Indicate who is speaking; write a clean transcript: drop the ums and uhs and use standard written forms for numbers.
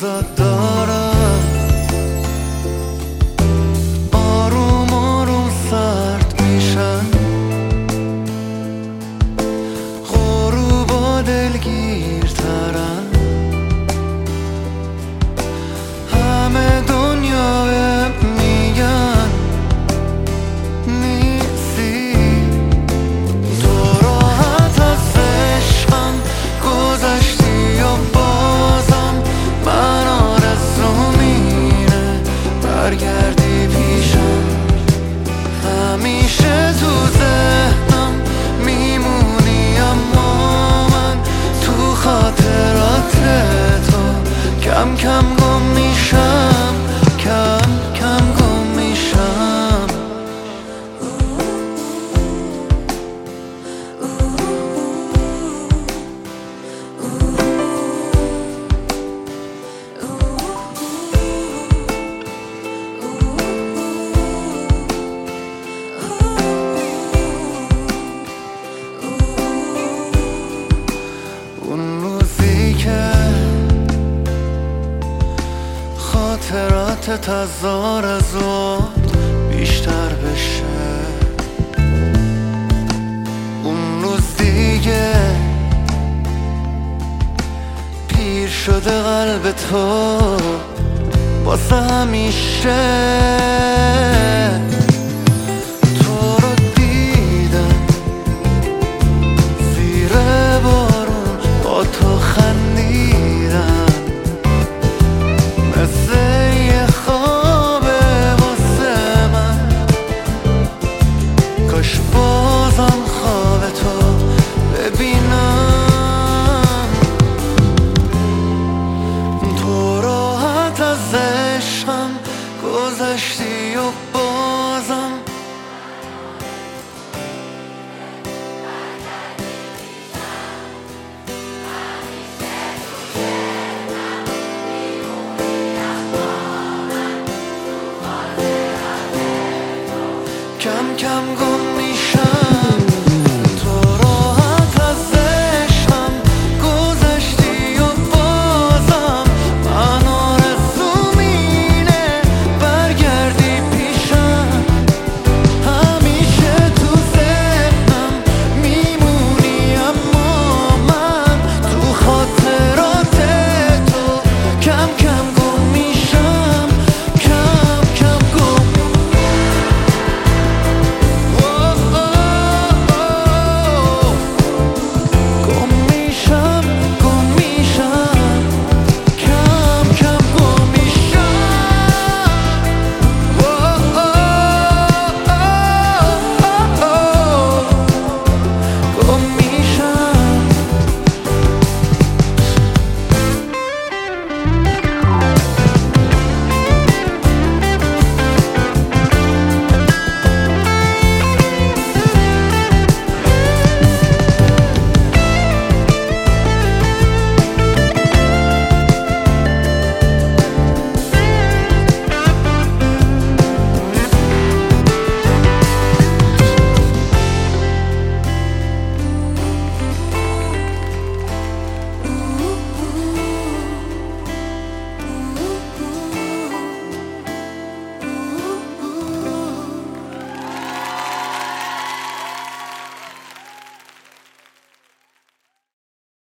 Speaker 1: روزات دارم آروم آروم سرد میشن، غروبا دلگیرترن، همه دنیا میگن نیستی تو، راحت از عشقم گذشتی و بازم من آرزوم اینه برگردی پیشم، همیشه تو ذهنم میمونی اما من تو خاطرات تو کم کم گم میشم، کم کم گم میشم. اون روزی که خاطراتت از آرزوات بیشتر بشه، اون روز دیگه پیر شده قلب تو واسه همیشه.